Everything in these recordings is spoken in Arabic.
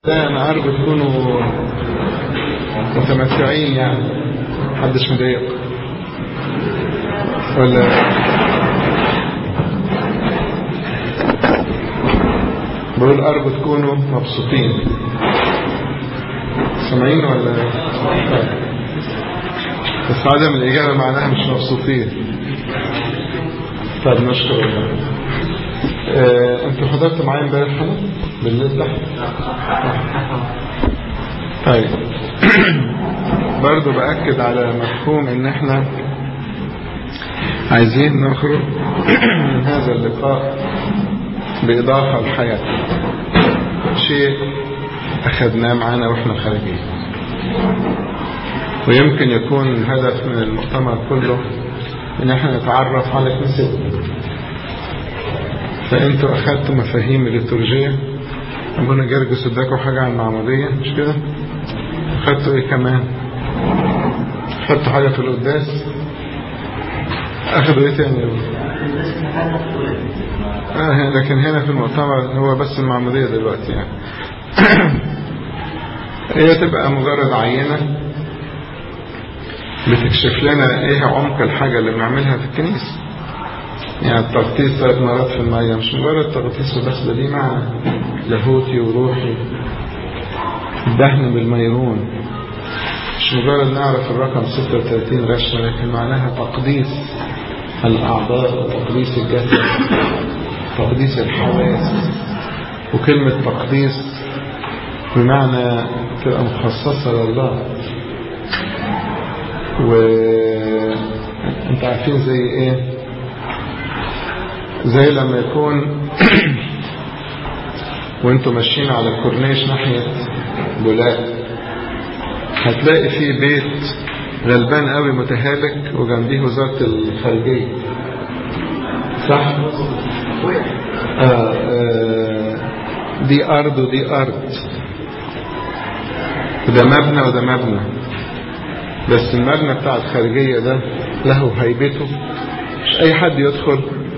لا أنا عارف تكونوا متمتعين يعني محدش مضايق ولا بقول أرجو تكونوا مبسوطين سامعين ولا بس عدم الإجابة معناها مش مبسوطين. طيب نشكر الله. انتوا حضرتوا معايا امبارح حلو بالليل ده؟ طيب برضو بأكد على مفهوم ان احنا عايزين نخرج من هذا اللقاء بإضافة لحياتنا، شيء أخذناه معنا وإحنا خارجين، ويمكن يكون الهدف من المؤتمر كله ان احنا نتعرف على كنيستنا. فانتوا اخذتوا مفاهيم الليتورجية، ابونا جرجس اداكوا حاجة عن المعمودية مش كده؟ اخذتوا ايه كمان؟ اخذتوا حاجة في القداس؟ اخذوا ايه تاني؟ لكن هنا في المؤتمر هو بس المعمودية دلوقتي يعني هي تبقى مجرد عينة بتكشف لنا ايه عمق الحاجة اللي بنعملها في الكنيسة. يعني التغطيس 3 مرات في المية مش مجرد تغطيس وبس، ده ليه معنى لاهوتي وروحي. الدهن بالميرون مش مجرد نعرف الرقم 36 رشمة، لكن معناها تقديس الأعضاء وتقديس الجسد، تقديس الحواس. وكلمة تقديس بمعنى تبقى مخصصة لله. وانت عارفين زي ايه؟ زي لما يكون وانتوا ماشيين على الكورنيش ناحية بولاق، هتلاقي فيه بيت غلبان قوي متهالك وجنبيه وزارة الخارجية، صح؟ دي أرض ودي أرض، وده مبنى وده مبنى، بس المبنى بتاع الخارجية ده له هيبته، مش أي حد يدخل،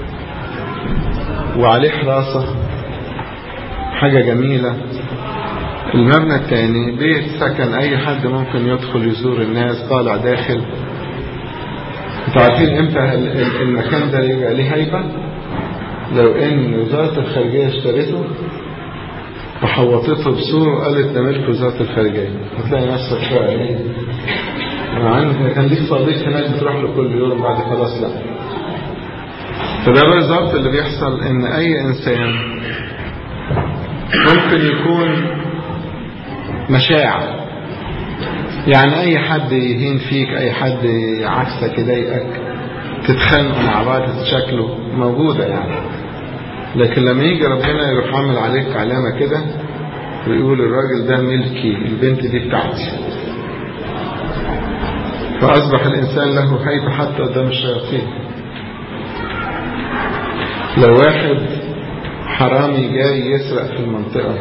وعليه حراسة، حاجة جميلة. المبنى التاني بيت سكن، أي حد ممكن يدخل يزور الناس طالع داخل. انتوا عارفين امتى المكان ده يبقى ليه هيبة؟ لو ان وزارة الخارجية اشترته وحوطته بسور وقالت ده ملك وزارة الخارجية، هتلاقي نفسك بقى ايه؟ كان ليك صديق هناك بتروح له كل يوم، بعد خلاص لا. فده بالظبط اللي بيحصل، ان اي انسان ممكن يكون مشاع، يعني اي حد يهين فيك، اي حد عكسك يضايقك، تتخانقوا مع بعض، تتشكلوا، موجودة يعني. لكن لما يجي ربنا يروح عامل عليك علامة كده ويقول الراجل ده ملكي، البنت دي بتاعتي، فأصبح الإنسان له هيبة حتى قدام الشياطين. لو واحد حرامي جاي يسرق في المنطقة،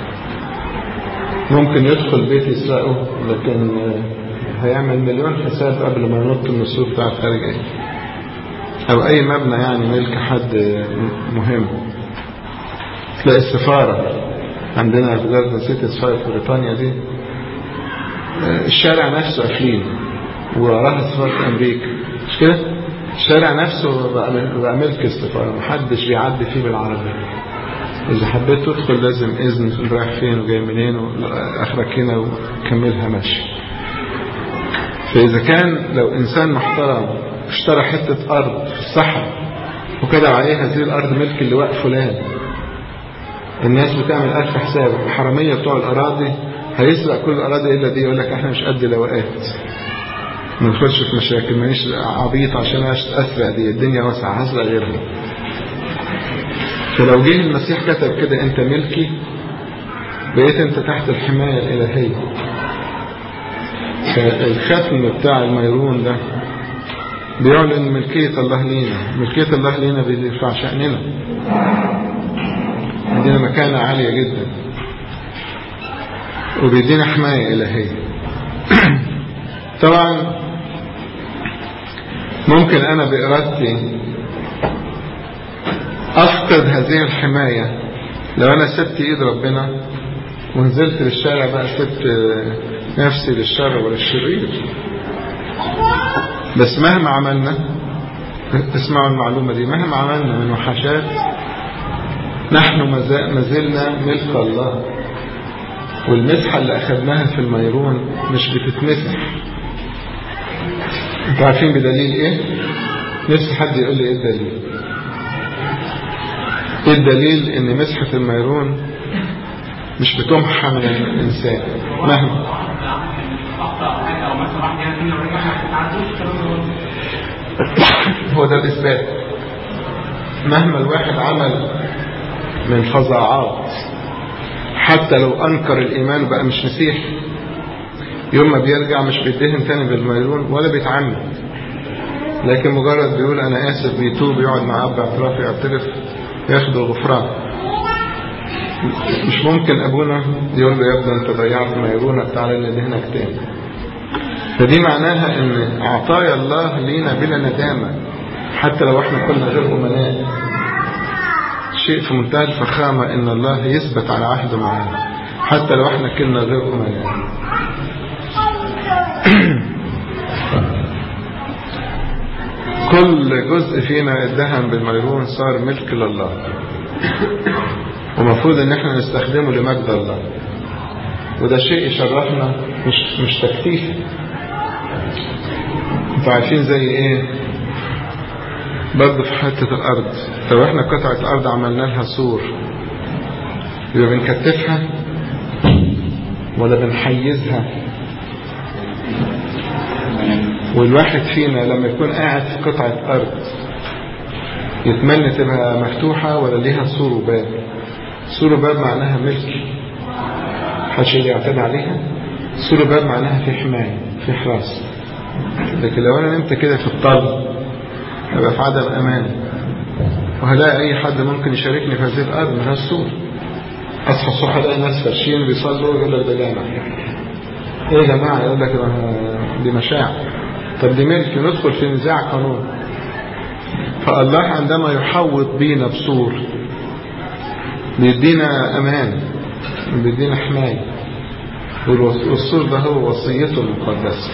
ممكن يدخل بيت يسرقه، لكن هيعمل مليون حساب قبل ما ينط من السور بتاع الخارجية أو أي مبنى يعني ملك حد مهم. تلاقي السفارة عندنا في دولة نسيت سفارة بريطانيا دي، الشارع نفسه قافلين وراها سفارة أمريكا، مش كده؟ الشارع نفسه بقى ملك السفارة، محدش بيعدي فيه بالعربية. إذا حبيت تدخل لازم إذن، تقول رايح فين وجاي منين وآخرك هنا وكملها ماشي. فإذا كان لو إنسان محترم اشترى حتة أرض في الصحراء وكتب عليها هذه الأرض ملك اللواء فلان، الناس بتعمل ألف حساب. الحرامية بتوع الأراضي هيسرق كل الأراضي إلا دي، يقول لك احنا مش قد لواءات، ما ندخلش في مشاكل، مانيش عبيط عشان أسرق دي، الدنيا واسعة هسرق غيرها. فلو جه المسيح كتب كده انت ملكي، بقيت انت تحت الحماية الإلهية. فالختم بتاع الميرون ده بيعلن ملكية الله لينا، ملكية الله لينا بيرفع شأننا، عندنا مكانة عالية جدا، وبيدينا حماية إلهية. طبعا ممكن أنا بإرادتي أفقد هذه الحماية لو أنا سبت إيد ربنا ونزلت للشارع بقى سبت نفسي للشر ولا الشرير. بس مهما عملنا، اسمعوا المعلومة دي، مهما عملنا من وحشات نحن ما زلنا ملك الله. والمسحة اللي أخذناها في الميرون مش بتتمسح. انتوا عارفين بدليل ايه؟ نفسي حد يقول لي ايه الدليل. ايه الدليل ان مسحة الميرون مش بتمحى من الانسان مهما هو ده الإثبات. مهما الواحد عمل من فظاعات، حتى لو أنكر الإيمان بقى مش مسيح، يوم ما بيرجع مش بيدهن تاني بالميرون ولا بيتعمد، لكن مجرد بيقول أنا آسف بيتوب، يقعد مع أب اعتراف يعترف ياخد الغفران. مش ممكن أبونا يقول له يا ابني أنت ضيعت ميرونك تعالى ندهنك تاني. فدي معناها ان عطايا الله لينا بلا ندامة حتى لو احنا كنا غير أمناء. شيء في منتهى الفخامة ان الله يثبت على عهده معانا حتى لو احنا كنا غير أمناء. كل جزء فينا ادهن بالميرون صار ملك لله، ومفروض ان احنا نستخدمه لمجد الله، وده شيء يشرفنا مش تكتيف. انتوا عارفين زي ايه برضه في حتة الارض، لو احنا قطعة ارض عملنا لها سور يبقى بنكتفها ولا بنحيزها؟ والواحد فينا لما يكون قاعد في قطعة ارض يتمنى تبقى مفتوحة ولا ليها سور وباب؟ سور وباب معناها ملك محدش يعتدي عليها. سور وباب معناها في حماية في حراسة. لكن لو انا نمت كده في الطل هبقى في عدم امان، وهلاقي اي حد ممكن يشاركني في هذه الارض من هالسور. اصحى الصبح الاقي ناس فرشين بيصلوا يقول لك ده جامع. ايه يا جماعه؟ يقول لك دي مشاعر. طب دي ملك، ندخل في نزاع قانون. فالله عندما يحوط بينا بسور بيدينا امان بيدينا حمايه، والسور ده هو وصيته المقدسه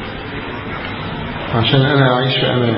عشان انا اعيش في امان.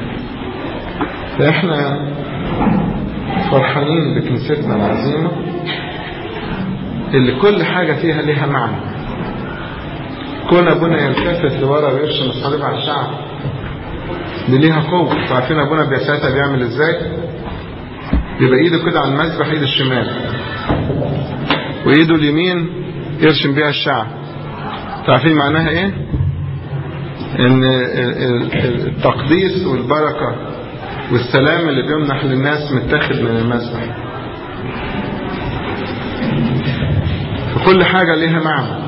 فاحنا فرحانين بكنيستنا العظيمه اللي كل حاجه فيها ليها معنى. كون ابونا يلتفت لورا ويرشم الصليب على الشعب دي ليها قوه. عارفين ابونا ساعتها بيعمل ازاي؟ يبقى ايده كده على المذبح، ايده الشمال، وايده اليمين يرشم بيها الشعب. عارفين معناها ايه؟ ان التقديس والبركة والسلام اللي بيمنح للناس متاخد من المذبح. فكل حاجة ليها معنى.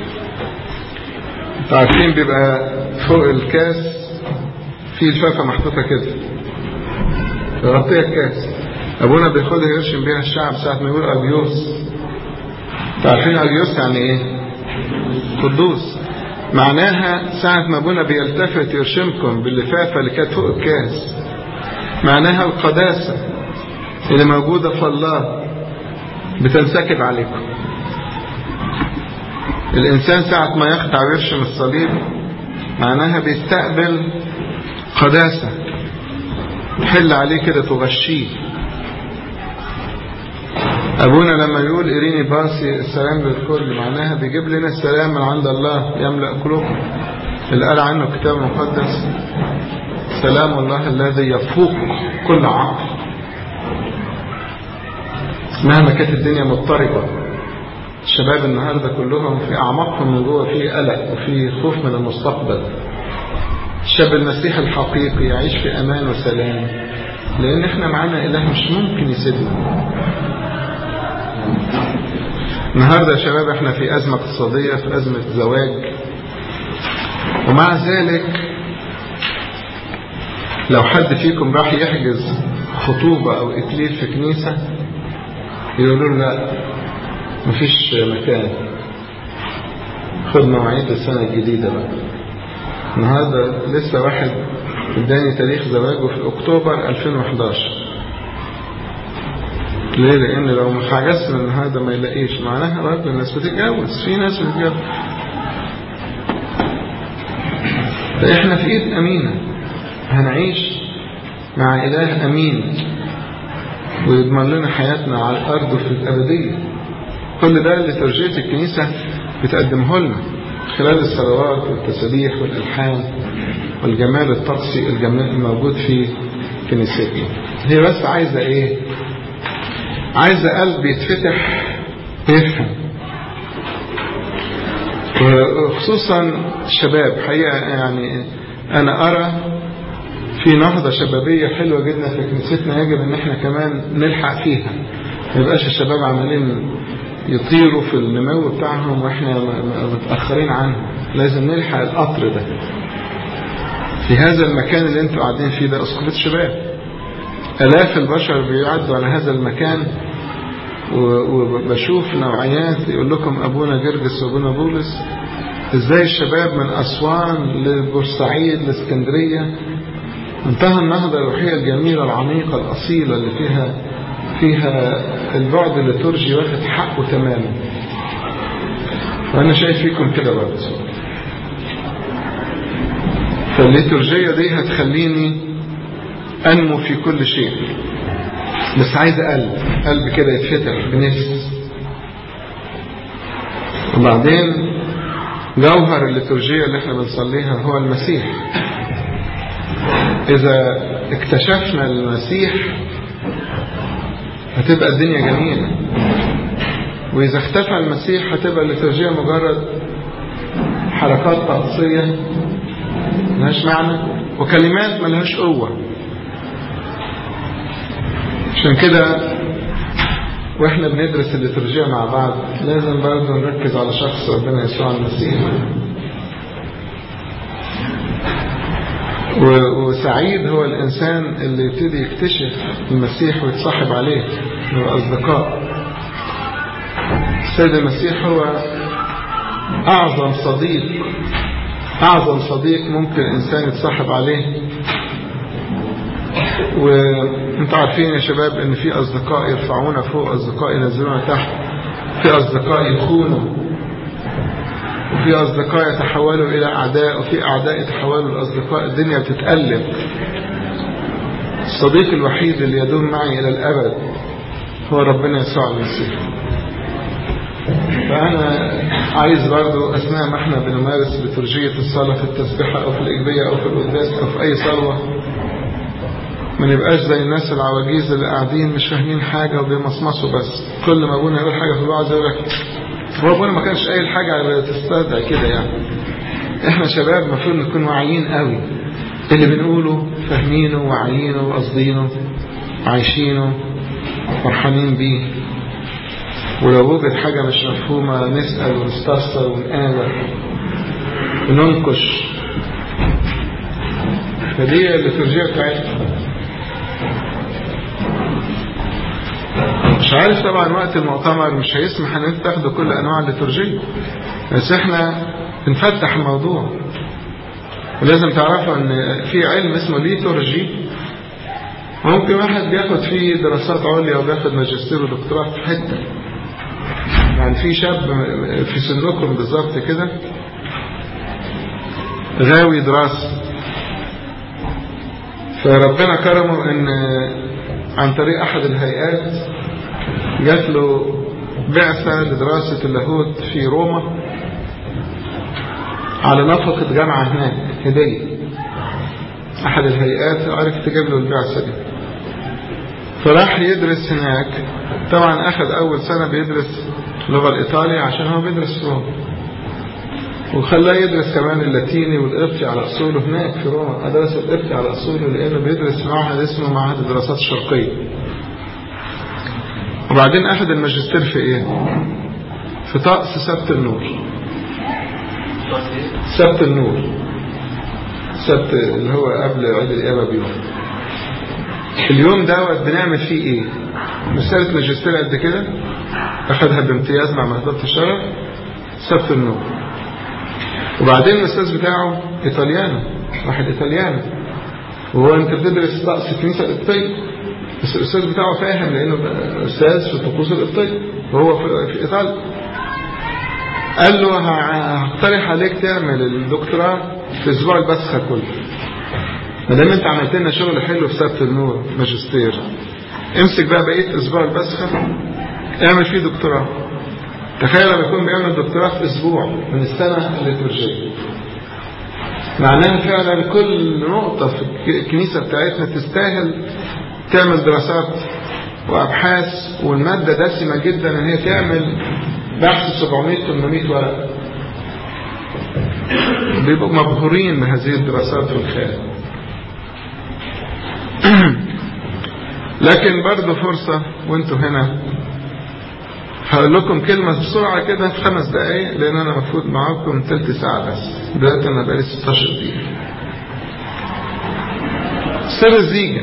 عارفين بيبقى فوق الكاس في لفافة محطوطة كده تغطيها الكاس، ابونا بياخدها يرشم بيها الشعب ساعة ما يقول أجيوس. عارفين أجيوس يعني ايه؟ قدوس. معناها ساعة ما ابونا بيلتفت يرشمكم باللفافة اللي كانت فوق الكاس معناها القداسة اللي موجودة في الله بتنسكب عليكم. الإنسان ساعة ما يخضع ويرشم الصليب معناها بيستقبل قداسة تحل عليه كده تغشيه. أبونا لما يقول إريني باسي السلام للكل معناها بيجيب لنا السلام من عند الله يملأ قلوبكم، اللي قال عنه الكتاب المقدس سلام الله الذي يفوق كل عقل. مهما كانت الدنيا مضطربة، الشباب النهاردة كلهم في أعماقهم من جوه في قلق وفي خوف من المستقبل. الشاب المسيحي الحقيقي يعيش في أمان وسلام لأن احنا معانا إله مش ممكن يسيبنا. النهاردة يا شباب احنا في أزمة اقتصادية، في أزمة زواج، ومع ذلك لو حد فيكم راح يحجز خطوبة أو إكليل في كنيسة يقولوا له لا مفيش مكان، خد مواعيد السنة الجديدة بقى. النهاردة لسه واحد اداني تاريخ زواجه في أكتوبر 2011. ليه؟ لأن لو ما حجزت من هذا ما يلاقيش، معناها برضه الناس بتتجوز، في ناس بتتجوز. فإحنا في إيد أمينة، هنعيش مع إله أمين ويضمن لنا حياتنا على الأرض وفي الأبدية. كل ده اللي ترجية الكنيسة بتقدمه لنا خلال الصلوات والتسبيح والألحان والجمال الطقسي الموجود في كنيستنا. هي بس عايزة إيه؟ عايزة قلب يتفتح يفهم، وخصوصا الشباب. حقيقة يعني أنا أرى في نهضة شبابية حلوة جدا في كنيستنا، يجب أن احنا كمان نلحق فيها. ما يبقاش الشباب عمالين يطيروا في النمو بتاعهم واحنا متأخرين عنهم. لازم نلحق القطر ده. في هذا المكان اللي انتوا قاعدين فيه ده أسقفة شباب، آلاف البشر بيعدوا على هذا المكان، وبشوف نوعيات يقول لكم أبونا جرجس وأبونا بولس، ازاي الشباب من أسوان لبورسعيد لاسكندرية انتهى النهضة الروحية الجميلة العميقة الأصيلة اللي فيها البعد الليتورجي واخد حقه تماما. وأنا شايف فيكم كده برضه. فالليتورجية دي هتخليني أنمو في كل شيء، بس عايزة قلب كده يتفتح بنفس. وبعدين جوهر الليتورجية اللي احنا بنصليها هو المسيح. إذا اكتشفنا المسيح هتبقى الدنيا جميلة، وإذا اختفى المسيح هتبقى الليتورجية مجرد حركات طقسية ملهاش معنى وكلمات ملهاش قوة. عشان كده واحنا بندرس الليتورجية مع بعض لازم برضه نركز على شخص ربنا يسوع المسيح. وسعيد هو الإنسان اللي يبتدي يكتشف المسيح ويتصاحب عليه نبقى أصدقاء. السيد المسيح هو أعظم صديق ممكن إنسان يتصاحب عليه. وانتوا عارفين يا شباب ان في أصدقاء يرفعونا فوق، أصدقاء ينزلونا تحت، في أصدقاء يخونوا، وفي أصدقاء يتحولوا إلى أعداء، وفي أعداء يتحولوا لأصدقاء. الدنيا بتتقلب. الصديق الوحيد اللي يدوم معي إلى الأبد هو ربنا يسوع المسيح. فأنا عايز برضو أثناء ما احنا بنمارس ليتورجية الصلاة في التسبيحة أو في الإجبية أو في القداس أو في أي صلوة ما نبقاش زي الناس العواجيز اللي قاعدين مش فاهمين حاجة وبيمصمصوا بس. كل ما أبونا يقول حاجة في الوعظ يقول لك هو أبونا ما كانش قايل حاجة تستدعي كده يعني. احنا شباب المفروض نكون واعيين قوي، اللي بنقوله فاهمينه واعيينه وقصدينه عايشينه فرحانين بيه. ولو وجد حاجة مش مفهومة نسأل ونستفسر ونقابل وننقش. فدي الليتورجية بتاعتنا. مش عارف طبعا وقت المؤتمر مش هيسمح ان انت تاخدوا كل انواع الليتورجية، بس احنا بنفتح الموضوع. ولازم تعرفوا ان في علم اسمه ليتورجي، ممكن واحد بياخد فيه دراسات عليا وبياخد ماجستير ودكتوراه في حتة. يعني في شاب في سنكم بالظبط كده غاوي دراسة، فربنا كرمه ان عن طريق احد الهيئات جات له بعثة لدراسة اللاهوت في روما على نفقة جامعة هناك هدية. احد الهيئات عرفت تجيب له البعثة دي، فراح يدرس هناك. طبعا اخذ اول سنة بيدرس اللغة الإيطالية عشان هو بيدرس في روما، وخلاه يدرس كمان اللاتيني والقبطي على أصوله هناك في روما. درس القبطي على أصوله لأنه بيدرس في معهد اسمه معهد الدراسات الشرقية. وبعدين أخذ الماجستير في إيه؟ في طقس سبت النور. سبت النور، سبت اللي هو قبل عيد القيامة بيوم. اليوم دوت بنعمل فيه إيه؟ مسألة ماجستير قد كده أخذها بامتياز مع مهضرة الشرف، سبت النور. وبعدين الأستاذ بتاعه إيطاليانو، واحد إيطاليانو، وهو أنت بتدرس طقس الكنيسة القبطية بس الأستاذ بتاعه فاهم لأنه أستاذ في الطقوس القبطية وهو في إيطاليا. قال له هقترح عليك تعمل الدكتوراه في أسبوع البسخة كله، ما دام أنت عملت لنا شغل حلو في سبت النور ماجستير، امسك بقى بقية أسبوع البسخة اعمل فيه دكتوراه. تخيل لما يكون بيعمل دكتوراه في أسبوع من السنة الليتورجية، معناها فعلا كل نقطة في الكنيسة بتاعتنا تستاهل تعمل دراسات وأبحاث، والمادة دسمة جدا ان هي تعمل بحث 700-800 ورقة. بيبقوا مبهورين بهذه الدراسات والخيال. لكن برضو فرصة وانتوا هنا هقول لكم كلمة بسرعة كده في 5 دقايق، لأن أنا مفروض معاكم 3 ساعة بس، دلوقتي أنا بقالي 16 دقيقة. سر الزيجة.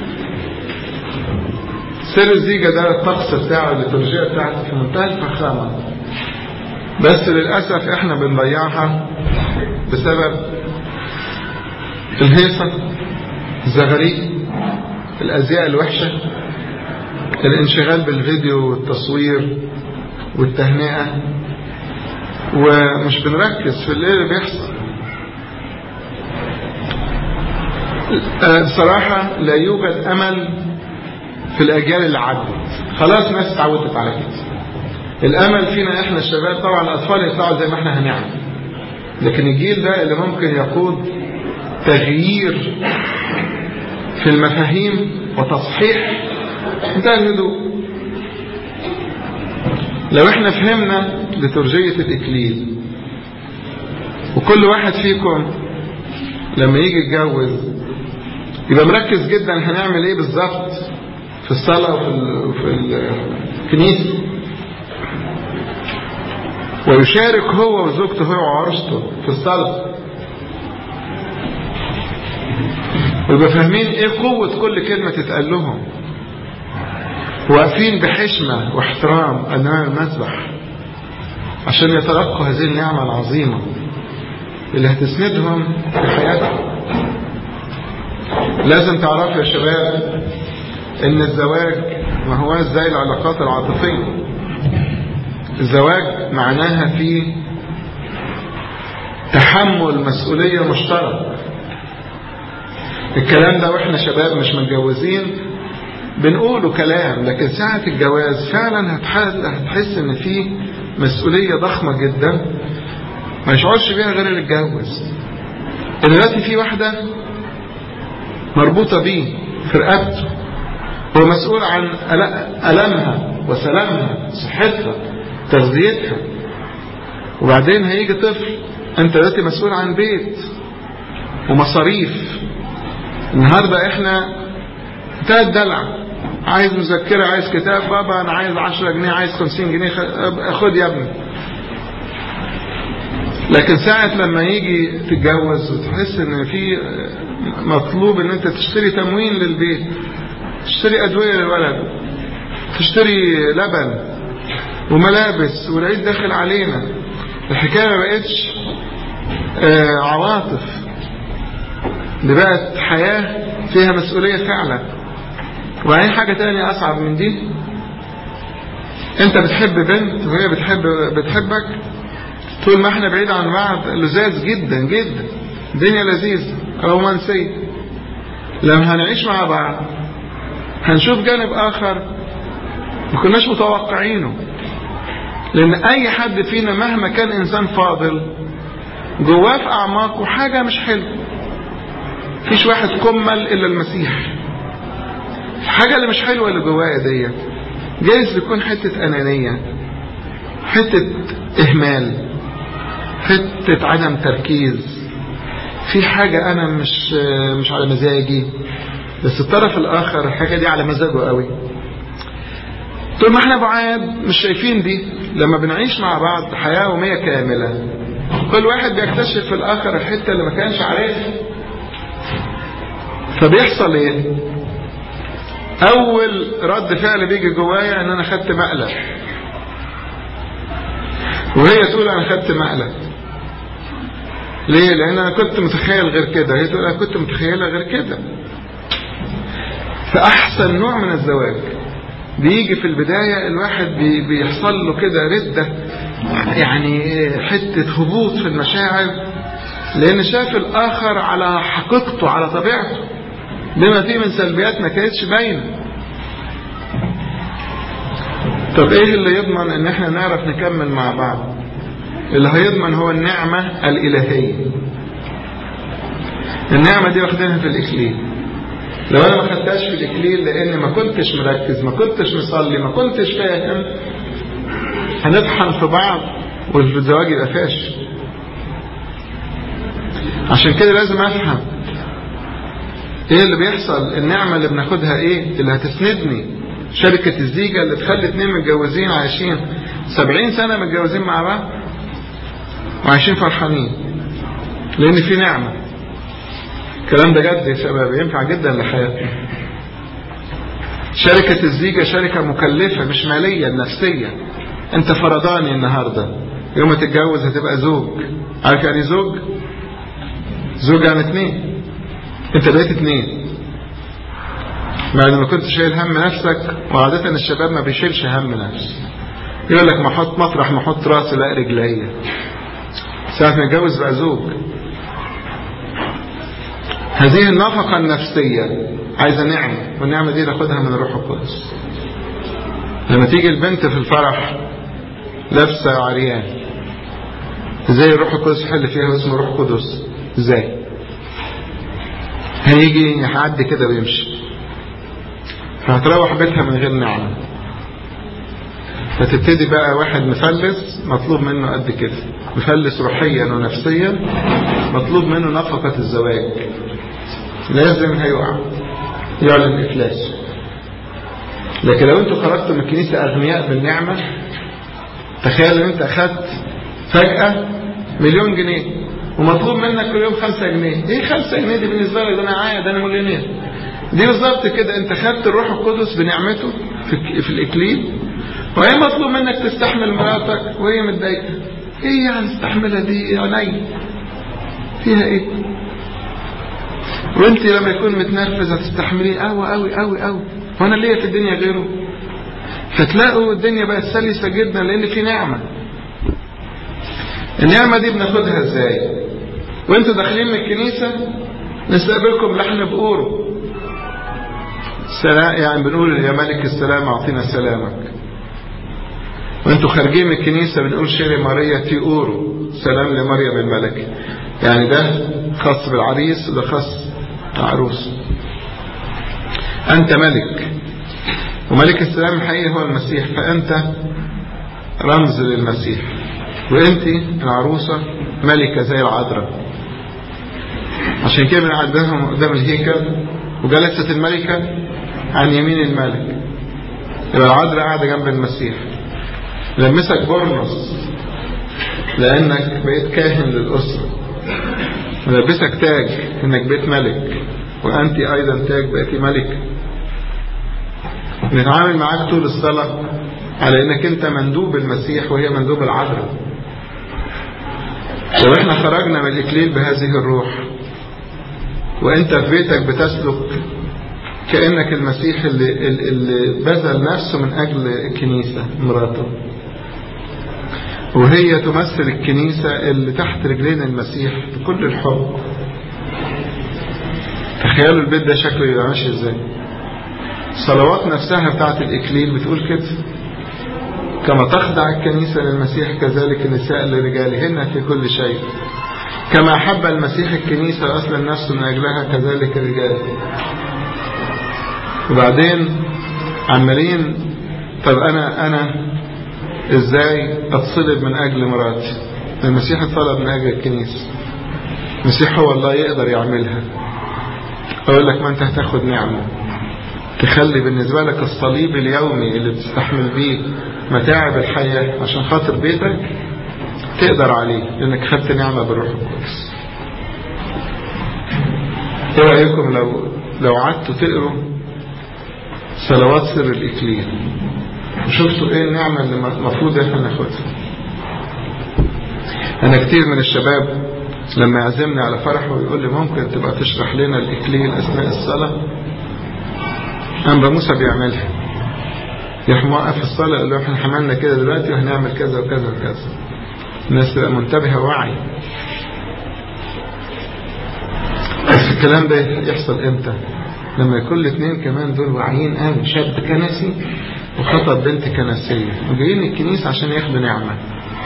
سر الزيجة ده الطقس بتاعه الليتورجية بتاعته في منتهى الفخامة، بس للأسف احنا بنضيعها بسبب الهيصة، الزغاريد، الأزياء الوحشة، الانشغال بالفيديو والتصوير والتهنئة، ومش بنركز في اللي بيحصل. بصراحة لا يوجد أمل في الأجيال اللي عدت، خلاص ناس اتعودت على كده. الأمل فينا احنا الشباب، طبعا الأطفال يطلعوا زي ما احنا هنعمل، لكن الجيل ده اللي ممكن يقود تغيير في المفاهيم وتصحيح انتهى الهدوء. لو احنا فهمنا لترجية الإكليل، وكل واحد فيكم لما يجي يتجوز يبقى مركز جدا هنعمل ايه بالظبط في الصلاة وفي الكنيسة، ويشارك هو وزوجته هو وعروسته في الصلاة، ويبقى فاهمين ايه قوة كل كلمة تتقال لهم، واقفين بحشمة واحترام أمام المذبح عشان يتلقوا هذه النعمة العظيمة اللي هتسندهم في حياتهم. لازم تعرفوا يا شباب ان الزواج ما هو زي العلاقات العاطفية. الزواج معناها فيه تحمل مسؤولية مشترك. الكلام ده واحنا شباب مش متجوزين بنقوله كلام، لكن ساعة الجواز فعلا هتحس ان فيه مسؤولية ضخمة جدا ما يشعرش بيها غير اللي اتجوز. دلوقتي في واحدة مربوطة بيه في رقبته، هو مسؤول عن ألمها وسلامها، صحتها، تغذيتها، وبعدين هيجي طفل، انت دلوقتي مسؤول عن بيت ومصاريف. النهاردة احنا انتهى الدلع، عايز مذكرة، عايز كتاب، بابا انا عايز 10 جنيه، عايز 50 جنيه، خد يا ابني. لكن ساعة لما يجي تتجوز وتحس ان في مطلوب ان انت تشتري تموين للبيت، تشتري ادوية للولد، تشتري لبن وملابس، والعيد داخل علينا، الحكاية ما بقتش عواطف، دي بقت حياة فيها مسؤولية فعلا. وبعدين حاجة تانية أصعب من دي، أنت بتحب بنت وهي بتحبك، طول ما احنا بعيد عن بعض لذاذ جدا جدا، الدنيا لذيذة رومانسية. لما هنعيش مع بعض هنشوف جانب آخر ما كناش متوقعينه، لأن أي حد فينا مهما كان إنسان فاضل جواه في أعماقه حاجة مش حلوة. فيش واحد كمل إلا المسيح. الحاجة اللي مش حلوة اللي جوايا دي جايز تكون حتة أنانية، حتة إهمال، حتة عدم تركيز في حاجة أنا مش على مزاجي، بس الطرف الآخر الحاجة دي على مزاجه قوي. طول ما احنا بعاد مش شايفين دي، لما بنعيش مع بعض حياة يومية كاملة كل واحد بيكتشف في الآخر الحتة اللي ما كانش عارفها. فبيحصل ايه؟ أول رد فعل بيجي جوايا ان انا خدت مقلب، وهي تقول انا خدت مقلب. ليه؟ لان انا كنت متخيل غير كده، هي تقول انا كنت متخيلة غير كده. في أحسن نوع من الزواج. بيجي في البداية الواحد بيحصل له كده ردة، يعني حتة هبوط في المشاعر، لأن شاف الآخر على حقيقته على طبيعته، بما فيه من سلبيات ما كانتش باينة. طب إيه اللي يضمن إن إحنا نعرف نكمل مع بعض؟ اللي هيضمن هو النعمة الإلهية. النعمة دي واخدينها في الإكليل. لو أنا ما خدتهاش في الإكليل لأن ما كنتش مركز، ما كنتش مصلي، ما كنتش فاهم، هنطحن في بعض والزواج يبقى فاشل. عشان كده لازم أفهم إيه اللي بيحصل. النعمة اللي بناخدها إيه اللي هتسندني؟ شركة الزيجة اللي تخلي 2 متجوزين عايشين 70 سنة متجوزين مع بعض وعايشين فرحانين، لأن في نعمة. الكلام ده جد يا شباب، ينفع جدا لحياتنا. شركة الزيجة شركة مكلفة، مش مالية، نفسية. انت فرضاني النهاردة، يوم تتجوز هتبقى زوج. عارف يعني زوج؟ زوج يعني 2. انت بقيت 2 بعد ما كنت شايل هم نفسك. وعادة الشباب ما بيشيلش هم نفس، يقول لك ما احط مطرح ما احط راسي لا رجليا. ساعة ما يتجوز بقى زوج. هذه النفقة النفسية عايزة نعمة، والنعمة دي ناخدها من الروح القدس. لما تيجي البنت في الفرح لابسة عريان، ازاي الروح القدس يحل فيها واسمه روح قدس؟ ازاي هيجي يعدي كده ويمشي؟ فهتروح بيتها من غير نعمة. فتبتدي بقى واحد مفلس مطلوب منه قد كده، مفلس روحيا ونفسيا، مطلوب منه نفقة الزواج، لازم هيقع، يعلن إفلاس. لكن لو انتوا خرجتوا من الكنيسة أغنياء بالنعمة، تخيل ان انت أخذت فجأة 1,000,000 جنيه ومطلوب منك كل يوم 5 جنيه. ايه 5 جنيه دي بالنسبة لك؟ ده انا عايد، ده انا مليونير. دي بالظبط كده، انت خدت الروح القدس بنعمته في الإكليل، وهي مطلوب منك تستحمل مراتك وهي متضايقة. ايه يعني استحملها دي عيني فيها ايه؟ وانت لما يكون متنرفز هتستحمليه قوي قوي قوي قوي، وانا ليا في الدنيا غيره. فتلاقوا الدنيا بقت سلسة جدا لان في نعمة. النعمة دي بناخدها ازاي؟ وانتوا داخلين من الكنيسة نستقبلكم لحن بقوره سلام، يعني بنقول يا ملك السلام اعطينا سلامك. وانتوا خارجين من الكنيسة بنقول شيري ماريا تي اورو، سلام لمريم الملكة. يعني ده خاص بالعريس وده خاص بالعروس. انت ملك، وملك السلام الحقيقي هو المسيح، فانت رمز للمسيح، وانت العروسة ملكة زي العذراء. عشان كده بنعدهم قدام الهيكل وجلست الملكة عن يمين الملك، يبقى العذراء قاعدة جنب المسيح. لمسك بورنص لانك بقيت كاهن للأسرة، ولبسك تاج انك بقيت ملك، وانت ايضا تاج بقيتي ملك. نتعامل معاك طول الصلاة على انك انت مندوب المسيح وهي مندوب العذراء. لو احنا خرجنا من الإكليل بهذه الروح، وانت في بيتك بتسلك كأنك المسيح اللي بذل نفسه من أجل الكنيسة مراته، وهي تمثل الكنيسة اللي تحت رجلين المسيح بكل الحب. تخيلوا البيت ده شكله يبقى ماشي ازاي. الصلوات نفسها بتاعت الإكليل بتقول كده: كما تخضع الكنيسة للمسيح كذلك النساء لرجالهن في كل شيء، كما أحب المسيح الكنيسة وأسلم نفسه من أجلها كذلك الرجال. وبعدين عمالين طب أنا إزاي أتصلب من أجل مراتي؟ المسيح اتصلب من أجل الكنيسة. المسيح هو الله يقدر يعملها. أقول لك ما أنت هتاخد نعمة تخلي بالنسبة لك الصليب اليومي اللي بتستحمل بيه متاعب الحياة عشان خاطر بيتك تقدر عليه، لأنك خدت نعمة بالروح القدس. ايه رأيكم لو قعدتوا تقروا صلوات سر الإكليل وشفتوا ايه النعمة اللي المفروض احنا ناخدها؟ انا كتير من الشباب لما يعزمني على فرح ويقول لي ممكن تبقى تشرح لنا الإكليل أثناء الصلاة، أنبا موسى بيعملها، يروح موقف الصلاة يقول له احنا عملنا كده دلوقتي وهنعمل كذا وكذا وكذا. الناس تبقى منتبهة ووعي. بس الكلام ده يحصل امتى؟ لما يكون الاثنين كمان دول واعيين قوي، شاب كنسي وخطب بنت كنسية وجايين الكنيسة عشان ياخدوا نعمة،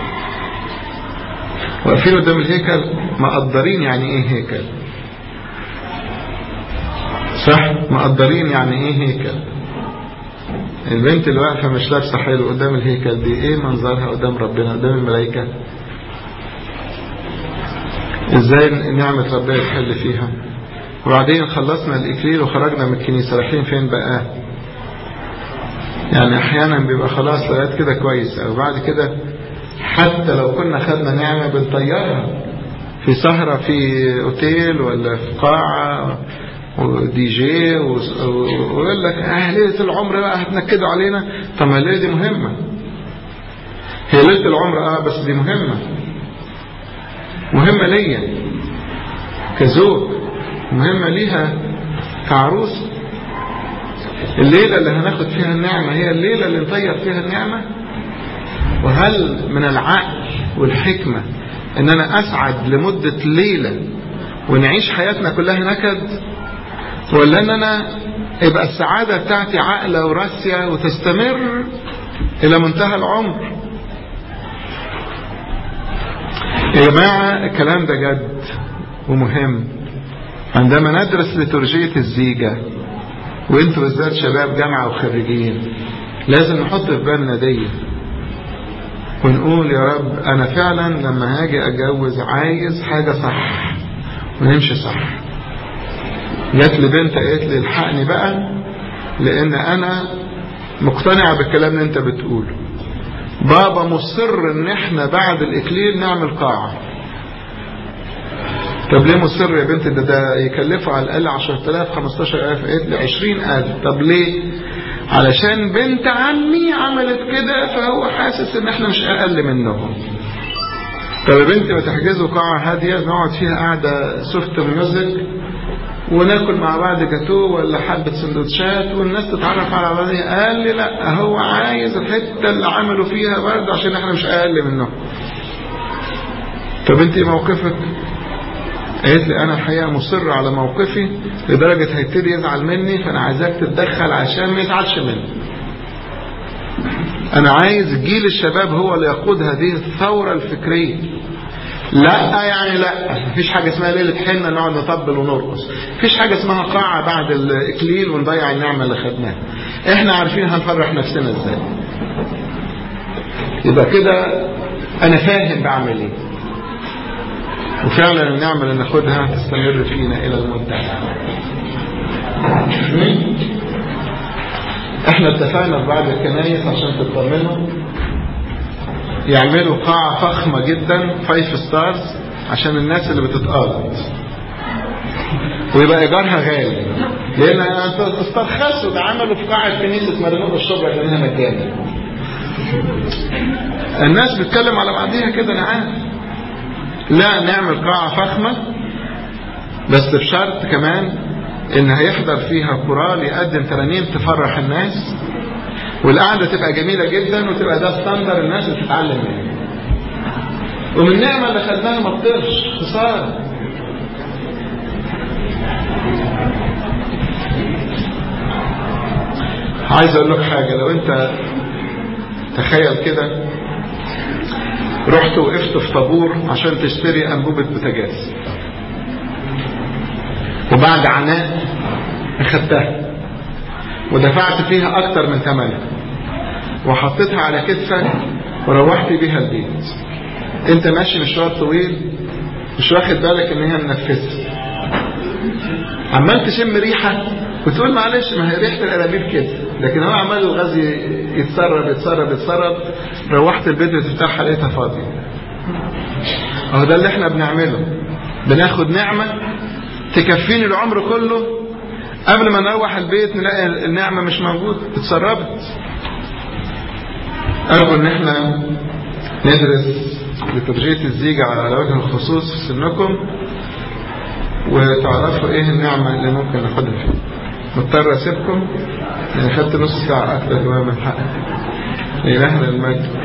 واقفين قدام الهيكل مقدرين يعني ايه هيكل، صح؟ مقدرين يعني ايه هيكل. البنت اللي واقفة مش لابسة حلو قدام الهيكل دي ايه منظرها قدام ربنا قدام الملائكة؟ ازاي نعمة ربنا تحل فيها؟ وبعدين خلصنا الإكليل وخرجنا من الكنيسة، رايحين فين بقى؟ يعني احيانا بيبقى خلاص لغاية كده كويس، او بعد كده حتى لو كنا خدنا نعمة بنطيرها في سهرة في اوتيل ولا في قاعة ودي جي ويقول لك ليلة العمر بقى هتنكدوا علينا. طب ما الليلة دي مهمة، هي ليلة العمر بس دي مهمة ليا كزوج، مهمة ليها كعروس. الليلة اللي هناخد فيها النعمة هي الليلة اللي نطير فيها النعمة. وهل من العقل والحكمة ان انا اسعد لمدة ليلة ونعيش حياتنا كلها نكد، ولا ان انا يبقى السعادة بتاعتي عاقلة وراسية وتستمر الى منتهى العمر؟ يا جماعة الكلام ده جد ومهم. عندما ندرس لتورجية الزيجة، وانتوا بالذات شباب جامعة وخريجين، لازم نحط في بالنا دي ونقول يا رب انا فعلا لما هاجي اتجوز عايز حاجة صح ونمشي صح. جات لي بنت قالت لي الحقني بقى لان انا مقتنعة بالكلام اللي انت بتقوله، بابا مصر ان احنا بعد الاكليل نعمل قاعة. طب ليه مصر يا بنت؟ ده يكلفه على الاقل 10,000 15,000. قالت لي 20,000. طب ليه؟ علشان بنت عمي عملت كده فهو حاسس ان احنا مش اقل منهم. طب يا بنتي ما تحجزوا قاعة هادية نقعد فيها قاعدة سوفت ميوزك وناكل مع بعض جاتوه ولا حبة سندوتشات والناس تتعرف على بعضها. قال لي لا، هو عايز الحتة اللي عملوا فيها برضه عشان احنا مش اقل منهم. طب انت موقفك؟ قالت لي انا الحقيقة مصر على موقفي لدرجة هيبتدي يزعل مني، فانا عايزاك تتدخل عشان ما يزعلش مني. انا عايز جيل الشباب هو اللي يقود هذه الثورة الفكرية. لا يعني لا، مفيش حاجة اسمها ليلة حنة نقعد نطبل ونرقص، مفيش حاجة اسمها قاعة بعد الإكليل ونضيع النعمة اللي خدناها. احنا عارفين هنفرح نفسنا ازاي. يبقى كده انا فاهم بعمل ايه، وفعلا النعمة اللي ناخدها تستمر فينا الى المنتهى. احنا اتفقنا في بعض الكنايس عشان تطمنوا يعملوا قاعة فخمة جدا 5 ستارز عشان الناس اللي بتتقاضى، ويبقى ايجارها غالي، لان انت تسترخصوا. ده عملوا في قاعة كنيسة مرنوط الشبرا لانها مجاني. الناس بتتكلم على بعضيها كده انا عارف. لا، نعمل قاعة فخمة بس بشرط كمان ان هيحضر فيها كورال يقدم ترانيم تفرح الناس، والقعدة تبقى جميلة جدا وتبقى ده ستاندر الناس اللي تتعلم منه. ومن النعمة اللي خدناها ما تطيرش خسارة. عايز اقول لك حاجة، لو انت تخيل كده رحت وقفت في طابور عشان تشتري انبوبة بوتاجاز، وبعد عناء اخدتها ودفعت فيها اكتر من ثمنها وحطيتها على كتفك وروحت بيها البيت. انت ماشي مشوار طويل مش واخد بالك ان هي منفسه، عمال تشم ريحه وتقول معلش ما هي ريحه الانابيب كده، لكن هو عمال الغاز يتسرب. روحت البيت بتفتحها لقيتها فاضيه. اهو ده اللي احنا بنعمله، بناخد نعمه تكفيني العمر كله، قبل ما نروح البيت نلاقي النعمه مش موجوده، اتسربت. أرجو أن احنا ندرس لترجية الزيجة على وجه الخصوص في سنكم، وتعرفوا إيه النعمة اللي ممكن ناخدها فيه. مضطر أسيبكم، يعني خدت نص ساعة أكتر كمان من حقي. إلهنا المجد.